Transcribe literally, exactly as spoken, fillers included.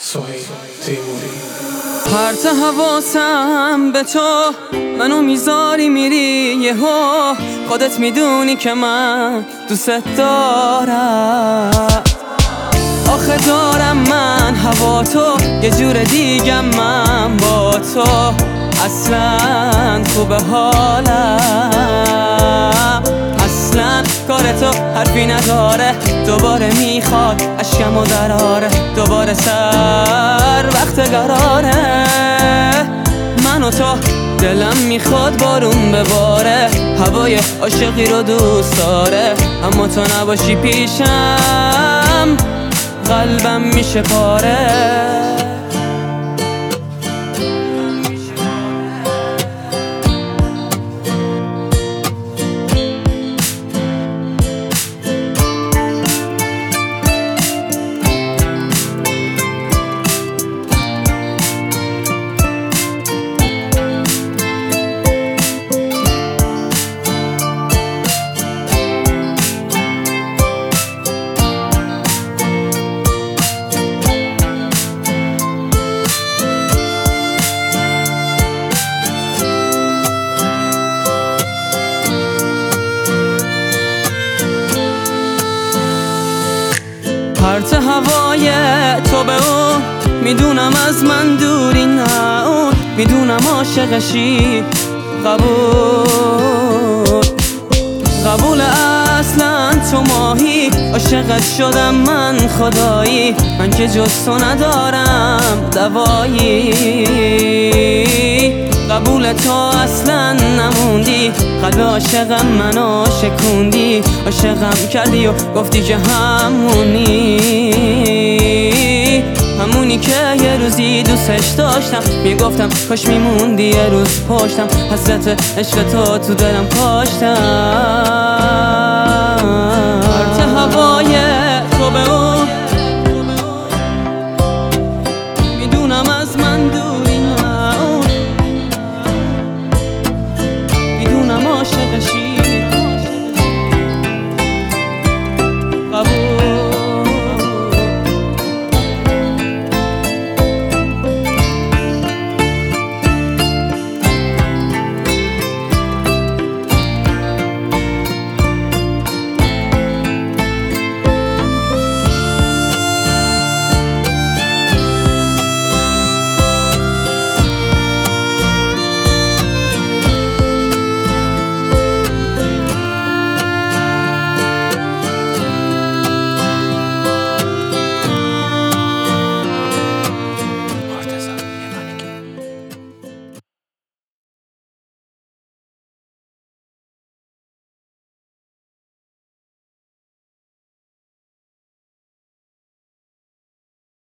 سهیل تیموری. پرت حواسم به تو، منو میذاری میری یهو، خودت میدونی که من دوست دارم. آخه دارم من هوا تو، یه جور دیگم من با تو، اصلا خوب حالم. اصلا کار تو حرفی نداره، دوباره میخواد اشکمو دراره، دوباره سر وقت قراره. من و تو دلم میخواد بارون بباره، هوای عاشقی رو دوست داره، اما تو نباشی پیشم قلبم میشه پاره. پرت هوای تو به اون، میدونم از من دوری نه اون، میدونم عاشقشی قبول قبول اصلا تو ماهی، عاشقت شدم من خدایی، من که جز تو ندارم دوایی. قبول تو اصلا نموندی، قلب عاشقم منو شکوندی، عاشقم کردی و گفتی که همونی همونی که یه روزی دوستش داشتم، میگفتم کاش میموندی یه روز پشتم، حسرت عشق تو تو دلم کاشتم. پرت هوای